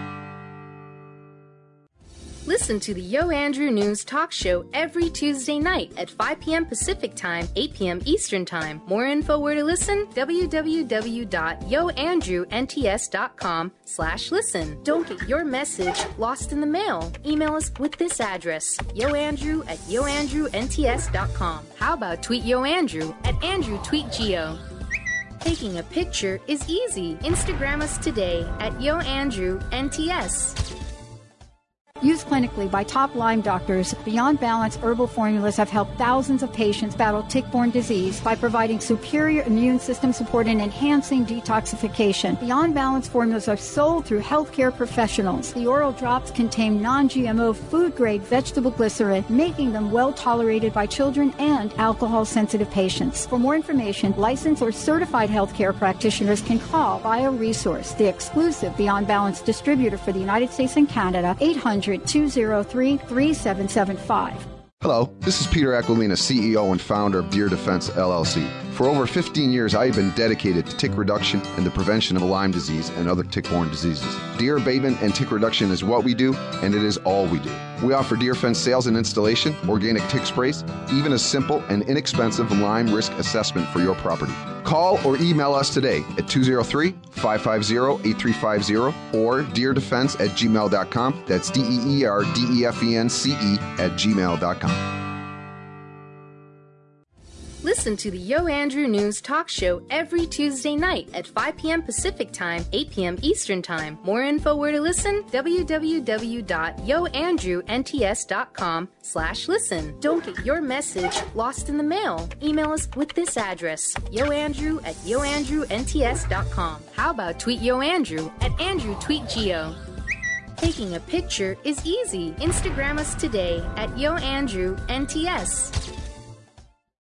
Listen to the Yo Andrew News Talk Show every Tuesday night at 5 p.m. Pacific Time, 8 p.m. Eastern Time. More info where to listen? www.yoandrewnts.com/listen. Don't get your message lost in the mail. Email us with this address, yoandrew@yoandrewnts.com. How about tweet Yo Andrew at AndrewTweetGeo? Taking a picture is easy. Instagram us today at YoAndrewNTS. Used clinically by top Lyme doctors, Beyond Balance herbal formulas have helped thousands of patients battle tick-borne disease by providing superior immune system support and enhancing detoxification. Beyond Balance formulas are sold through healthcare professionals. The oral drops contain non-GMO food-grade vegetable glycerin, making them well-tolerated by children and alcohol-sensitive patients. For more information, licensed or certified healthcare practitioners can call BioResource, the exclusive Beyond Balance distributor for the United States and Canada, 800-203-3775. Hello, this is Peter Aquilina, CEO and founder of Deer Defense, LLC. For over 15 years, I have been dedicated to tick reduction and the prevention of Lyme disease and other tick-borne diseases. Deer abatement and tick reduction is what we do, and it is all we do. We offer deer fence sales and installation, organic tick sprays, even a simple and inexpensive Lyme risk assessment for your property. Call or email us today at 203-550-8350 or deerdefense@gmail.com. That's DEERDEFENCE@gmail.com. Listen to the Yo Andrew News Talk Show every Tuesday night at 5 p.m. Pacific Time, 8 p.m. Eastern Time. More info where to listen? www.yoandrewnts.com/listen. Don't get your message lost in the mail. Email us with this address, yoandrew@yoandrewnts.com. How about tweet Yo Andrew at AndrewTweetGeo? Taking a picture is easy. Instagram us today at YoAndrewNTS.